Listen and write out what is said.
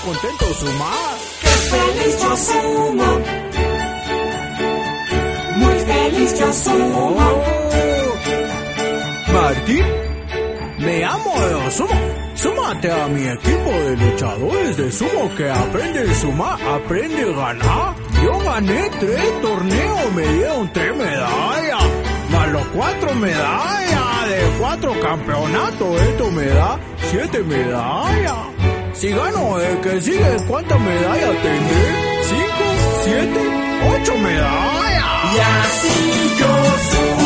contento sumar. ¡Qué feliz yo sumo! Muy feliz yo sumo. Martín, me amo de sumo. Súmate a mi equipo de luchadores de sumo que aprende a sumar, aprende a ganar. Yo gané 3 torneos, me dieron 3 medallas, más los 4 medallas de 4 campeonatos. Esto me da 7 medallas. Si gano el que sigue, ¿cuántas medallas tendré? 5, 7, 8 medallas. Y así yo sumo.